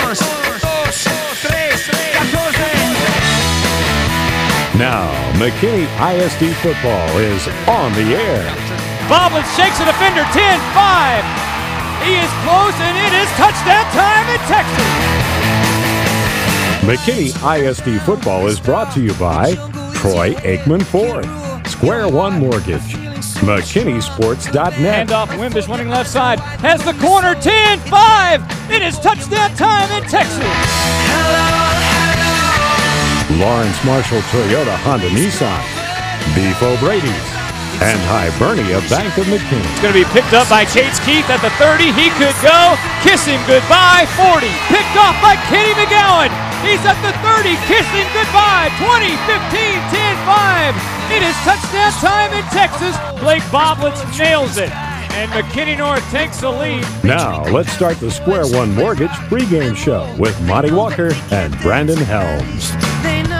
Now, McKinney ISD football is on the air. Boblin shakes a defender, 10-5. He is close, and it is touchdown time in Texas. McKinney ISD football is brought to you by Troy Aikman Ford, Square One Mortgage, McKinneySports.net. Handoff, Wimbish running left side, has the corner, 10-5. It is touchdown time in Texas. Lawrence Marshall Toyota Honda Nissan, Beef O'Brady's, and Hibernia Bank of McKinney. It's going to be picked up by Chase Keith at the 30. He could go. Kiss him goodbye. 40. Picked off by Kenny McGowan. He's at the 30. Kiss him goodbye. 20, 15, 10, 5. It is touchdown time in Texas. Blake Boblitz nails it. And McKinney North takes the lead. Now, let's start the Square One Mortgage pregame show with Monty Walker and Brandon Helms.